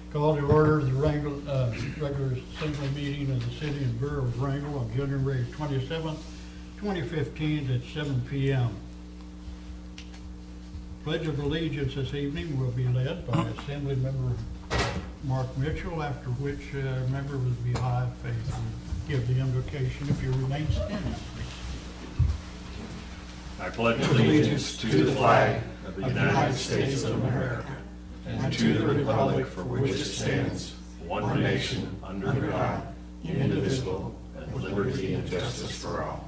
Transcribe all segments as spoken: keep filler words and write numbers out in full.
Call to order the Wrangell, uh, regular assembly meeting of the City and Borough of Wrangell on January twenty-seventh, twenty fifteen at seven P M Pledge of Allegiance this evening will be led by Assembly Member Mark Mitchell, after which uh, member will be high faith and give the invocation if you remain standing. I pledge allegiance to the flag of the United States of America and to the republic for which it stands, one nation, under God, indivisible, with liberty and justice for all.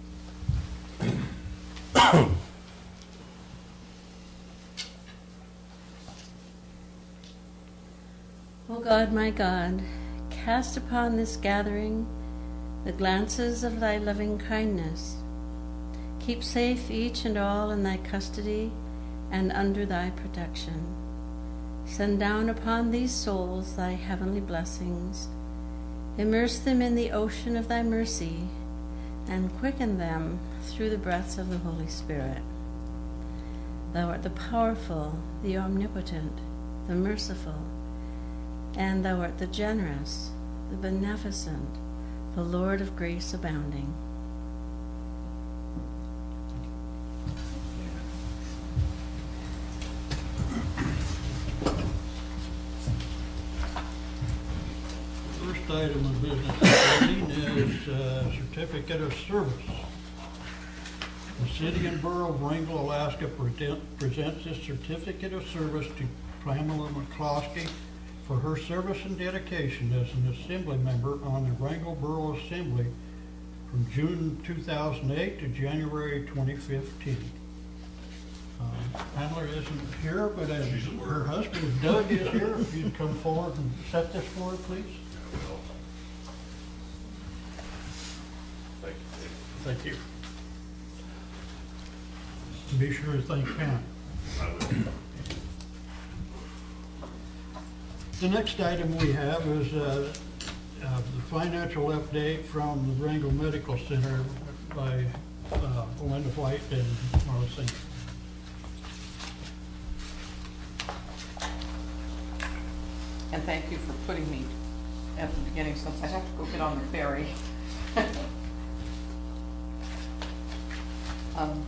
O God, my God, cast upon this gathering the glances of thy loving kindness. Keep safe each and all in thy custody and under thy protection. Send down upon these souls thy heavenly blessings. Immerse them in the ocean of thy mercy and quicken them through the breaths of the Holy Spirit. Thou art the powerful, the omnipotent, the merciful, and thou art the generous, the beneficent, the Lord of grace abounding. First item of business this evening is uh, certificate of service. The City and Borough of Wrangell, Alaska present, presents this certificate of service to Pamela McCloskey for her service and dedication as an assembly member on the Wrangell Borough Assembly from June two thousand eight to January twenty fifteen. Uh, Pamela isn't here, but as her husband Doug is here, if you'd come forward and set this for her, please. Thank you. Thank you. Be sure to thank Pam. I will. The next item we have is uh, uh, the financial update from the Wrangell Medical Center by uh, Linda White and Marla Singer. And thank you for putting me at the beginning since I have to go get on the ferry. um,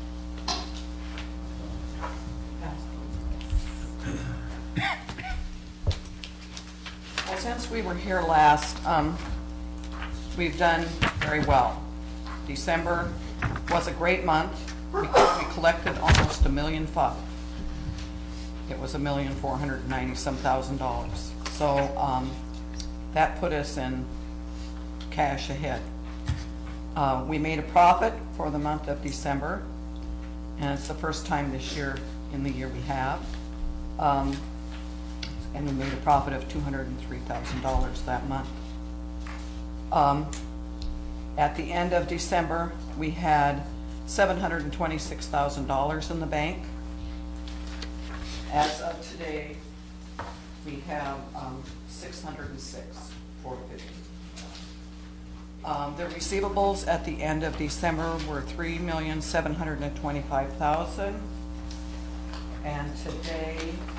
well, since we were here last, um, we've done very well. December was a great month because we collected almost a million five. It was a million four hundred ninety some thousand dollars. So um, that put us in cash ahead. Uh, we made a profit for the month of December, and it's the first time this year in the year we have. Um, and we made a profit of two hundred three thousand dollars that month. Um, at the end of December, we had seven hundred twenty-six thousand dollars in the bank. As of today, we have um, six hundred six thousand four hundred fifty. Um, the receivables at the end of December were three million seven hundred twenty-five thousand dollars, and today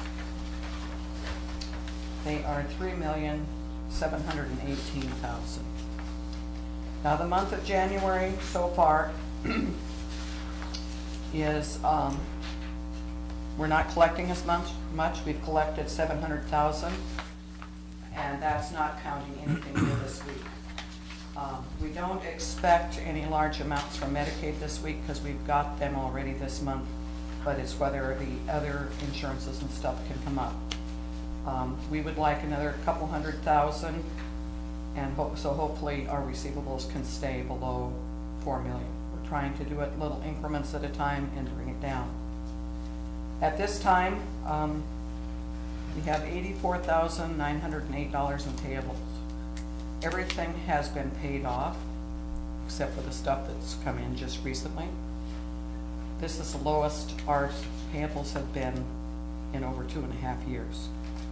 they are three million seven hundred eighteen thousand dollars. Now the month of January so far is um, we're not collecting as much, much. We've collected seven hundred thousand dollars, and that's not counting anything for this week. Um, we don't expect any large amounts from Medicaid this week because we've got them already this month, but it's whether the other insurances and stuff can come up. Um, we would like another couple hundred thousand, and ho so hopefully our receivables can stay below four million. We're trying to do it little increments at a time and bring it down. At this time, um, we have eighty-four thousand nine hundred eight dollars in payables. Everything has been paid off, except for the stuff that's come in just recently. This is the lowest our payables have been in over two and a half years.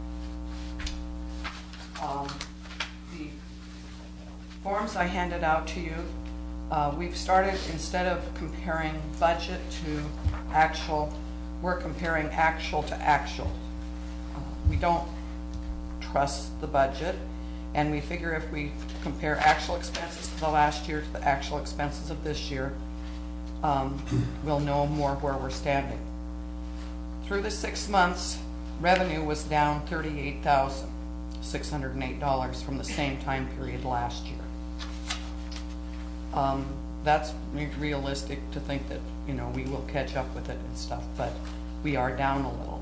Um, the forms I handed out to you, uh, we've started, instead of comparing budget to actual, we're comparing actual to actual. Uh, we don't trust the budget, and we figure if we compare actual expenses to the last year to the actual expenses of this year, um, we'll know more where we're standing. Through the six months, revenue was down thirty-eight thousand six hundred eight dollars from the same time period last year. Um, that's re- realistic to think that, you know, we will catch up with it and stuff, but we are down a little.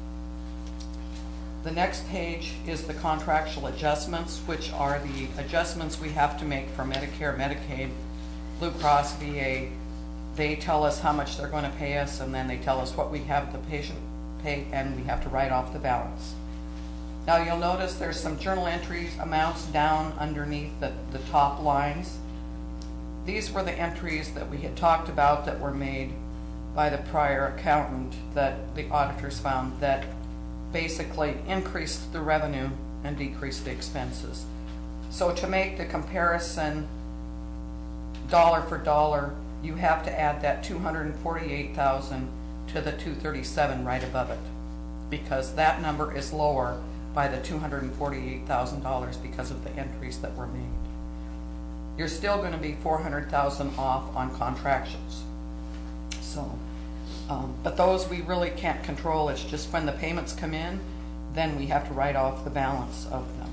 The next page is the contractual adjustments, which are the adjustments we have to make for Medicare, Medicaid, Blue Cross, V A. They tell us how much they're going to pay us, and then they tell us what we have the patient pay, and we have to write off the balance. Now you'll notice there's some journal entries, amounts down underneath the, the top lines. These were the entries that we had talked about that were made by the prior accountant that the auditors found that basically increased the revenue and decreased the expenses. So to make the comparison dollar for dollar, you have to add that two hundred forty-eight thousand to the two thirty-seven right above it, because that number is lower by the two hundred forty-eight thousand dollars because of the entries that were made. You're still going to be four hundred thousand dollars off on contractions. So, um, but those we really can't control. It's just when the payments come in, then we have to write off the balance of them.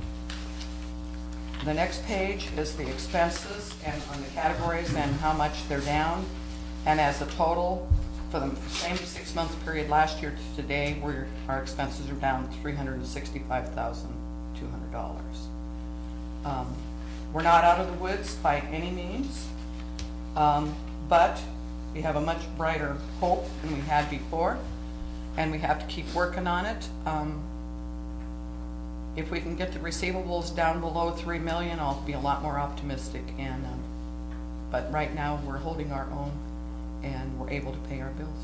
The next page is the expenses and on the categories and how much they're down. And as a total, for the same six-month period last year to today, where our expenses are down three hundred sixty-five thousand two hundred dollars. Um, we're not out of the woods by any means, um, but we have a much brighter hope than we had before, and we have to keep working on it. Um, if we can get the receivables down below three million dollars, I'll be a lot more optimistic. And um, but right now we're holding our own, and we're able to pay our bills.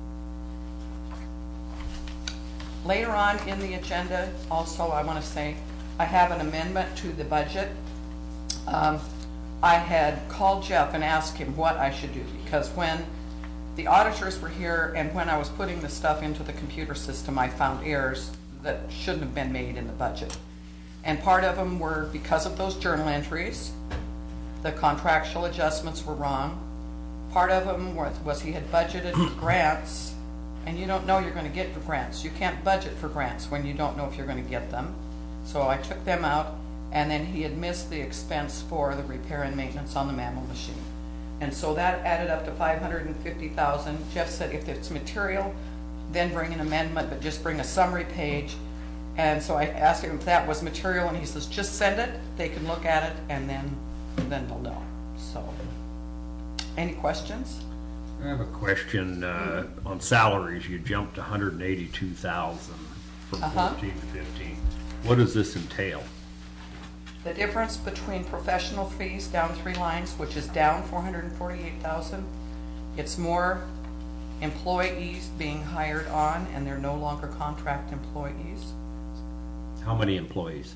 Later on in the agenda, also, I want to say I have an amendment to the budget. Um, I had called Jeff and asked him what I should do, because when the auditors were here and when I was putting the stuff into the computer system, I found errors that shouldn't have been made in the budget. And part of them were because of those journal entries. The contractual adjustments were wrong. Part of them was, was he had budgeted for grants, and you don't know you're going to get for grants. You can't budget for grants when you don't know if you're going to get them. So I took them out, and then he had missed the expense for the repair and maintenance on the mammo machine. And so that added up to five hundred fifty thousand dollars. Jeff said if it's material, then bring an amendment, but just bring a summary page. And so I asked him if that was material, and he says, just send it. They can look at it, and then, then they'll know. So, any questions? I have a question uh, on salaries. You jumped one hundred eighty-two thousand from Uh-huh. fourteen to fifteen. What does this entail? The difference between professional fees down three lines, which is down four hundred forty-eight thousand, it's more employees being hired on, and they're no longer contract employees. How many employees?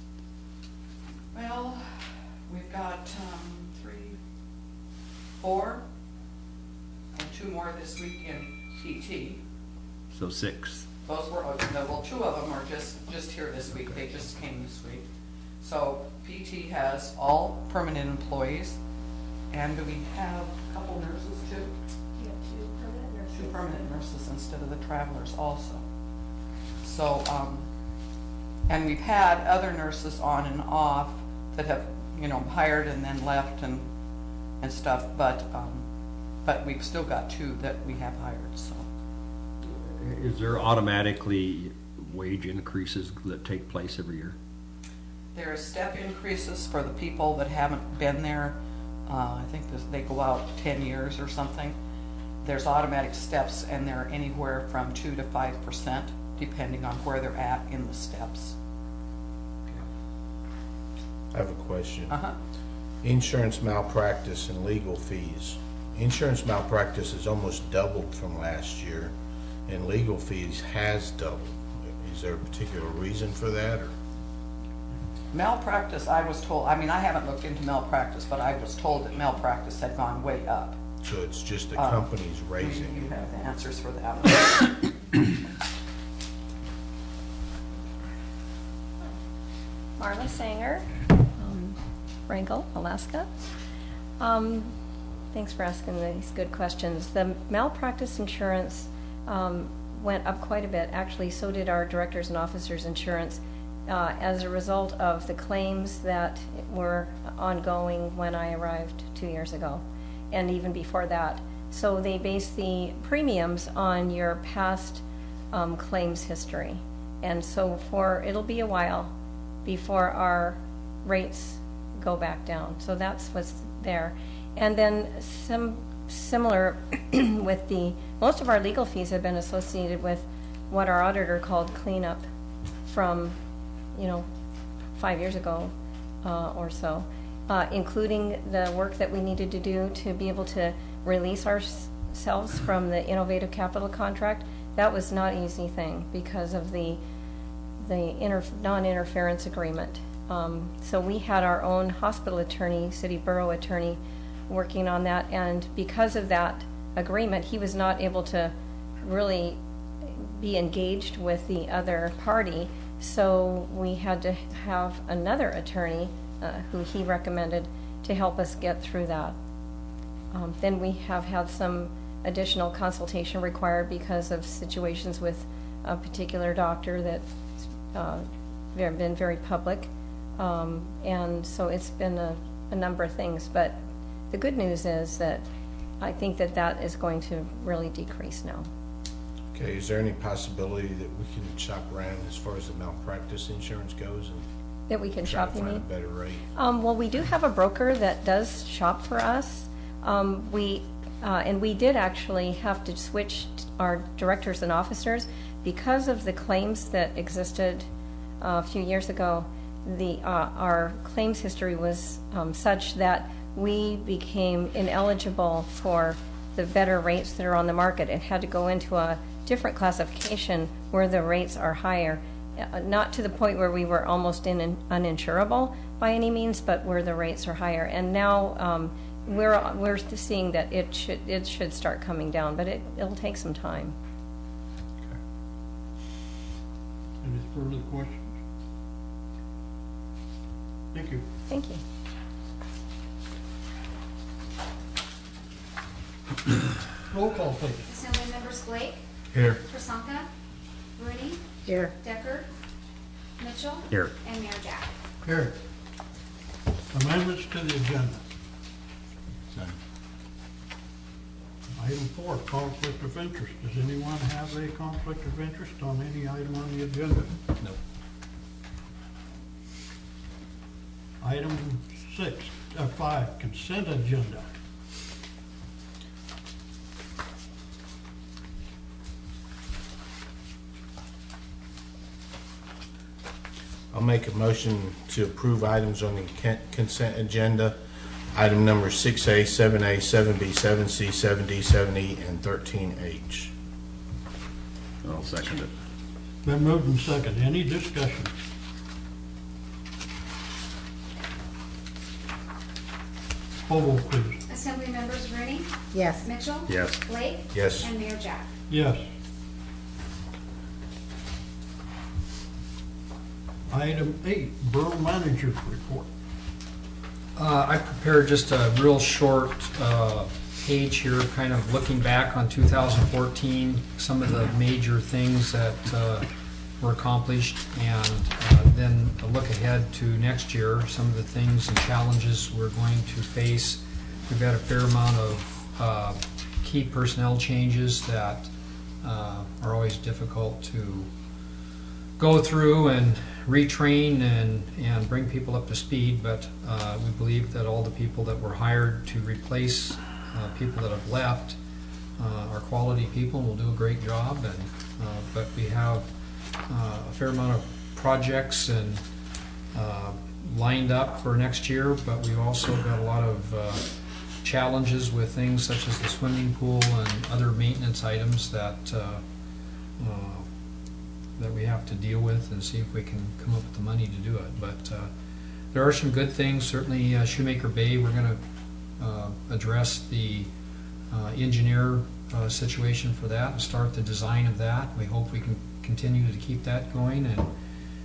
Well, we've got um, three, four, and two more this week in P T. So six. Those were, well, two of them are just, just here this week. They just came this week. So P T has all permanent employees. And do we have a couple nurses too? You have two permanent nurses. Two permanent nurses instead of the travelers also. So, um, and we've had other nurses on and off that have, you know, hired and then left and, and stuff, but, um, but we've still got two that we have hired, so. Is there automatically wage increases that take place every year? There are step increases for the people that haven't been there. Uh, I think this, they go out ten years or something. There's automatic steps, and they're anywhere from two to five percent, depending on where they're at in the steps. I have a question. Uh-huh. Insurance malpractice and legal fees. Insurance malpractice has almost doubled from last year, and legal fees has doubled. Is there a particular reason for that, or? Malpractice, I was told, I mean, I haven't looked into malpractice, but I was told that malpractice had gone way up. So it's just the Uh, companies Maybe raising you it? have the answers for that one. Marla Sanger, um, Wrangell, Alaska. Um, Thanks for asking these good questions. The malpractice insurance um, went up quite a bit. Actually, so did our directors and officers insurance uh, as a result of the claims that were ongoing when I arrived two years ago, and even before that. So they base the premiums on your past um, claims history. And so for, it'll be a while before our rates go back down. So that's what's there. And then some similar with the, most of our legal fees have been associated with what our auditor called cleanup from, you know, five years ago uh, or so, uh, including the work that we needed to do to be able to release ourselves from the innovative capital contract. That was not an easy thing because of the the inter, non-interference agreement. Um, so we had our own hospital attorney, city borough attorney, working on that, and because of that agreement, he was not able to really be engaged with the other party, so we had to have another attorney uh, who he recommended to help us get through that. Um, then we have had some additional consultation required because of situations with a particular doctor that's uh, been very public, um, and so it's been a, a number of things, but the good news is that I think that that is going to really decrease now. Okay, is there any possibility that we can shop around as far as the malpractice insurance goes and That we can try shop, to you find a mean? better rate? Um, well, we do have a broker that does shop for us. Um, we uh, and we did actually have to switch our directors and officers because of the claims that existed uh, a few years ago. The uh, our claims history was um, such that we became ineligible for the better rates that are on the market and had to go into a different classification where the rates are higher. Uh, not to the point where we were almost in uninsurable by any means, but where the rates are higher. And now um, we're we're seeing that it should it should start coming down, but it it'll take some time. Any further questions? Thank you. Thank you. Roll call, please. Assembly members Blake, Here. Prasanka, Rooney, Here. Decker, Mitchell, Here. and Mayor Jack. Here. Amendments to the agenda. None. Item four, conflict of interest. Does anyone have a conflict of interest on any item on the agenda? No. Item six, uh, five, consent agenda. I'll make a motion to approve items on the con- consent agenda. Item number six A, seven A, seven B, seven C, seven D, seven E, and thirteen H. I'll second it. Been moved and second. Any discussion? Poll vote, please. Assembly members Rooney, Yes. Mitchell, Yes. Blake, Yes. and Mayor Jack. Yes. Item eight, Borough Manager's Report. Uh, I prepared just a real short uh, page here, kind of looking back on two thousand fourteen, some of the major things that uh, were accomplished, and uh, then a look ahead to next year, some of the things and challenges we're going to face. We've got a fair amount of uh, key personnel changes that uh, are always difficult to go through and retrain and, and bring people up to speed, but uh, we believe that all the people that were hired to replace uh, people that have left uh, are quality people and will do a great job. And uh, but we have uh, a fair amount of projects and uh, lined up for next year, but we've also got a lot of uh, challenges with things such as the swimming pool and other maintenance items that uh, uh, that we have to deal with and see if we can come up with the money to do it. But uh, there are some good things. Certainly uh, Shoemaker Bay, we're going to uh, address the uh, engineer uh, situation for that and start the design of that. We hope we can continue to keep that going. And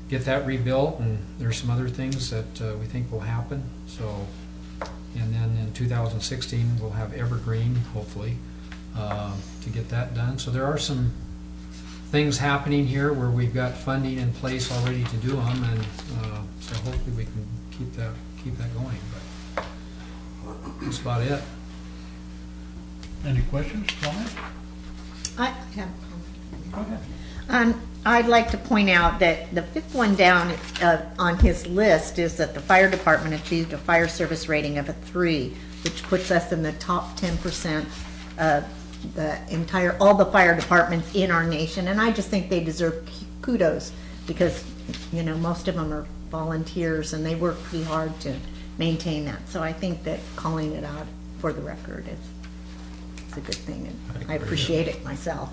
get that rebuilt, and there's some other things that uh, we think will happen, so. And then in two thousand sixteen, we'll have Evergreen, hopefully, uh, to get that done. So there are some things happening here where we've got funding in place already to do them, and uh, so hopefully we can keep that, keep that going, but that's about it. Any questions, comments? I have a Go ahead. comment. Um, I'd like to point out that the fifth one down uh, on his list is that the fire department achieved a fire service rating of a three, which puts us in the top ten percent of the entire, all the fire departments in our nation. And I just think they deserve kudos because, you know, most of them are volunteers and they work pretty hard to maintain that. So I think that calling it out for the record is, is a good thing, and I appreciate it myself.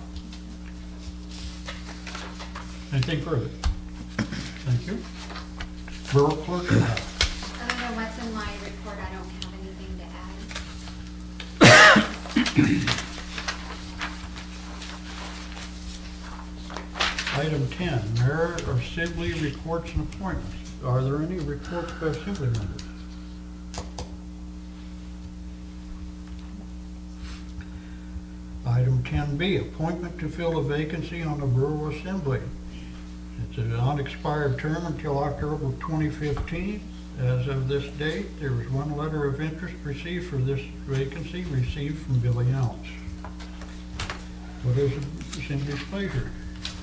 Anything further? Thank you. Borough Clerk, uh, I don't know what's in my report, I don't have anything to add. item ten, Mayor or Assembly reports and appointments. Are there any reports by Assembly members? Item ten B, appointment to fill a vacancy on the Borough Assembly. It's an unexpired term until October twenty fifteen. As of this date, there was one letter of interest received for this vacancy, received from Billy Ounce. What is the Assembly's pleasure?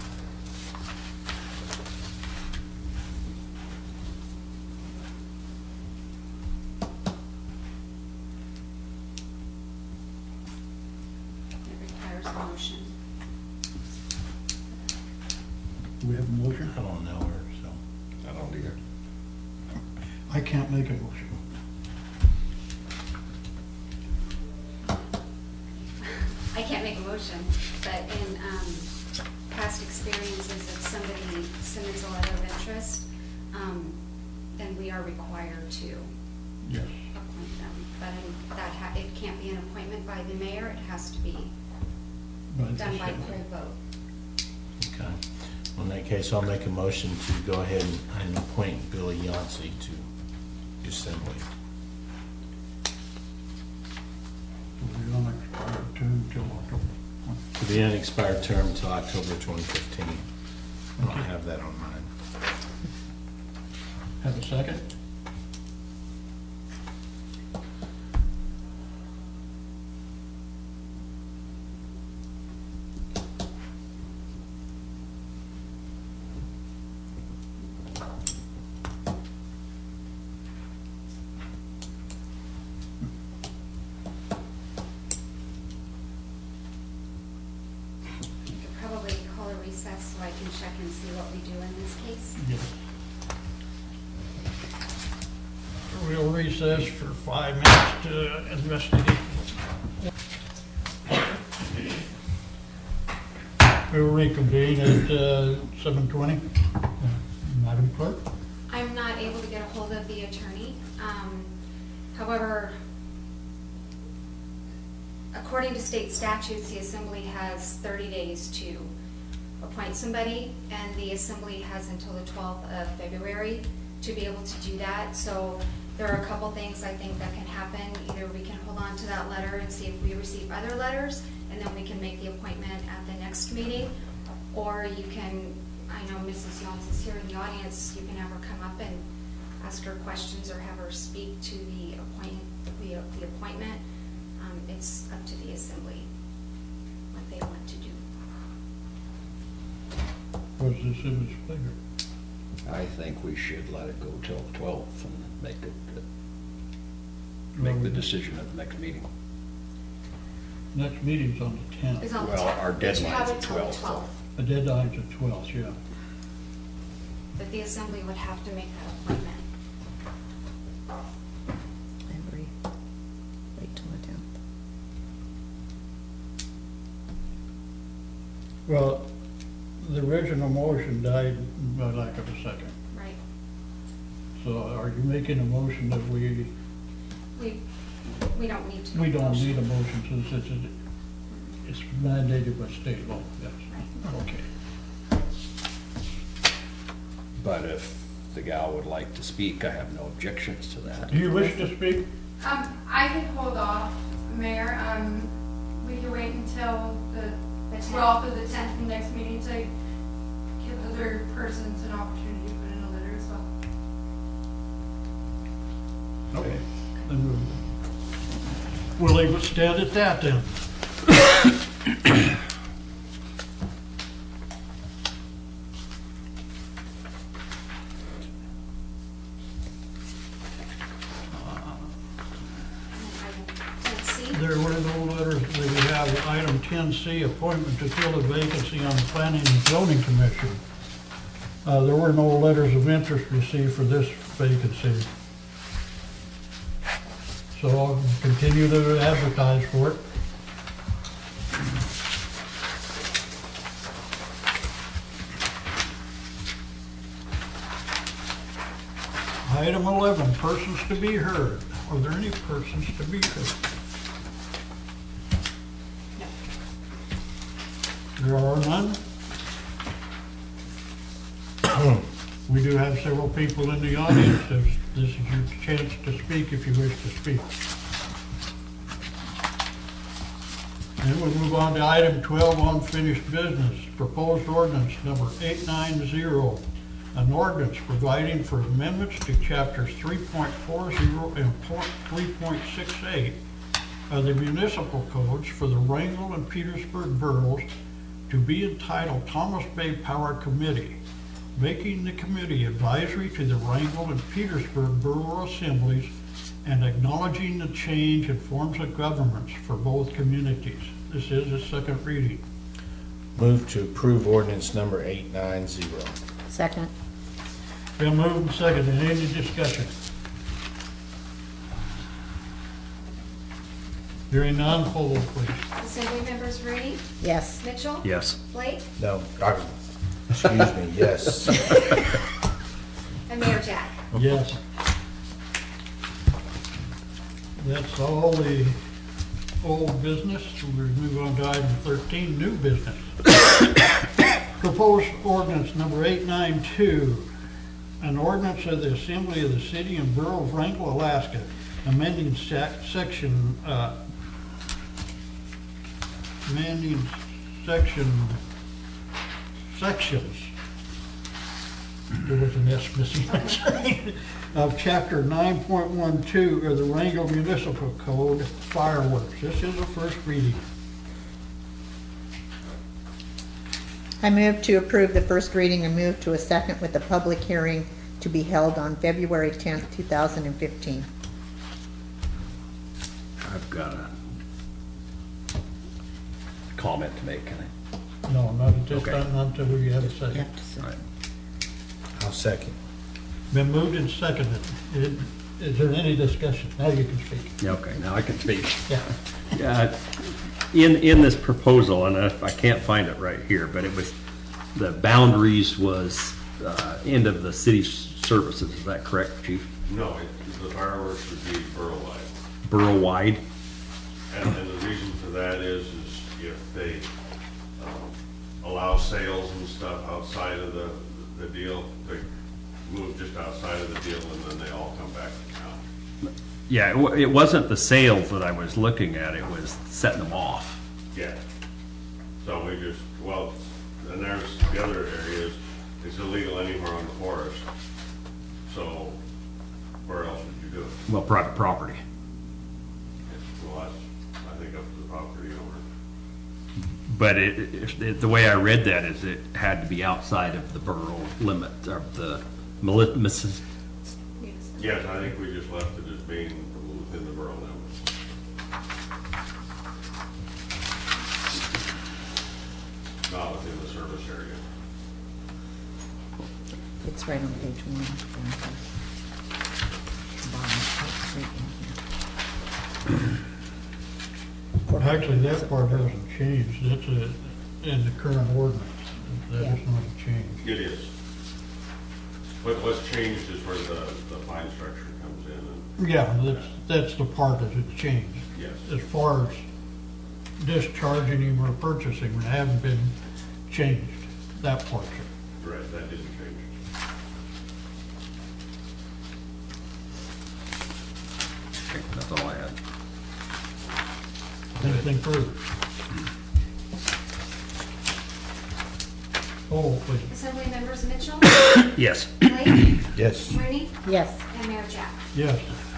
It requires a motion. Do we have a motion? I don't know her, so. I don't either. I can't make a motion. I can't make a motion, but in um, past experiences, if somebody submits a letter of interest, um, then we are required to Yes. appoint them. But in- that, ha- it can't be an appointment by the mayor, it has to be By the done by Assembly. poll vote. Okay. Well, in that case, I'll make a motion to go ahead and- and appoint Billy Yancey to Assembly. Will be on expired term until October. To the unexpired term until October twenty fifteen. I don't have that on mine. Have a second? You could probably call a recess so I can check and see what we do in this case. Yes. We'll recess for five minutes to investigate. We'll reconvene at uh, seven twenty. Madam Clerk? I'm not able to get a hold of the attorney. Um, However, according to state statutes, the assembly has thirty days to appoint somebody, and the assembly has until the twelfth of February to be able to do that. So there are a couple things I think that can happen. Either we can hold on to that letter and see if we receive other letters, and then we can make the appointment at the next meeting. Or you can, I know Missus Yons is here in the audience, you can have her come up and ask her questions or have her speak to the appoint, the, the appointment. Um, it's up to the assembly what they want to do. What's the Assembly's pleasure? I think we should let it go till twelfth and make it, uh, make the decision at the next meeting. Next meeting's on the tenth. It's on the Well, tenth, our but you deadline's have at it till the twelve, so- twelfth. The deadline's at twelve, yeah. But the assembly would have to make that appointment. I agree. Wait till the tenth. Well, the original motion died by lack of a second. Right. So are you making a motion that we, We, we don't need to. we make a don't motion. need a motion since it's, it's mandated by state law, yes. Right. Okay. But if the gal would like to speak, I have no objections to that. Do you wish to speak? Um, I could hold off, Mayor. Um, we could wait until the twelfth or the tenth of the next meeting to give other persons an opportunity to put in a letter as well. Okay. Then we'll, we'll leave it stand at that then. Let's see. There were no letters. We have item ten C, appointment to fill a vacancy on the Planning and Zoning Commission. Uh, there were no letters of interest received for this vacancy. So I'll continue to advertise for it. Item eleven, persons to be heard. Are there any persons to be heard? There are none. We do have several people in the audience. This this is your chance to speak if you wish to speak. Then we'll move on to item twelve, unfinished business. Proposed ordinance number eight nine zero. An ordinance providing for amendments to chapters three point four zero and three point six eight of the municipal codes for the Wrangell and Petersburg boroughs to be entitled Thomas Bay Power Committee, making the committee advisory to the Wrangell and Petersburg Borough Assemblies and acknowledging the change in forms of governments for both communities. This is a second reading. Move to approve ordinance number eight nine zero. Second. Been moved and seconded. Any discussion? Hearing none, poll vote please. Assembly members Rainey, Yes. Mitchell. Yes. Blake, No, I- excuse me, yes. and Mayor Jack. Yes. That's all the old business. We move on to item thirteen, new business. Proposed ordinance number eight nine two, an ordinance of the Assembly of the City and Borough of Wrangell, Alaska, amending sec- section, uh, amending section, sections, there was an S missing, I'm sorry, of chapter nine point one two of the Wrangell Municipal Code, fireworks. This is a first reading. I move to approve the first reading and move to a second with a public hearing to be held on February tenth, two thousand fifteen. I've got a comment to make, can I? No, not at this Okay. time, not until we have a second. All right. I'll second. Been moved and seconded. Is is there any discussion? Now you can speak. Yeah, okay, now I can speak. Yeah. Yeah, in, in this proposal, and I I can't find it right here, but it was, the boundaries was uh, end of the city's services, is that correct, Chief? No, it- the fireworks would be borough-wide. Borough-wide? And, and the reason for that is, is if they um, allow sales and stuff outside of the, the deal, they move just outside of the deal and then they all come back to town. Yeah, it wa- it wasn't the sales that I was looking at, it was setting them off. Yeah. So we just, well, and there's the other areas, it's illegal anywhere on the forest. So where else would you do it? Well, private property. Well, that's, I think, up to the property owner. But it, it, it- the way I read that is it had to be outside of the borough limit, of the mili- missus- Yes, I think we just left it as being within the borough limits. Not within the service area. It's right on page one. Actually, that part hasn't changed. That's a, in the current ordinance. That is not a change. It is. But what's changed is where the, the fine structure comes in and, Yeah, that's, that's the part that has changed. yes. As far as discharging him or purchasing, it hasn't been changed, that portion. Right, that didn't change. Okay, that's all I had. Anything further? Oh, wait. Assembly members Mitchell, Yes. Blake, Yes. Rooney, Yes. and Mayor Jack. Yes.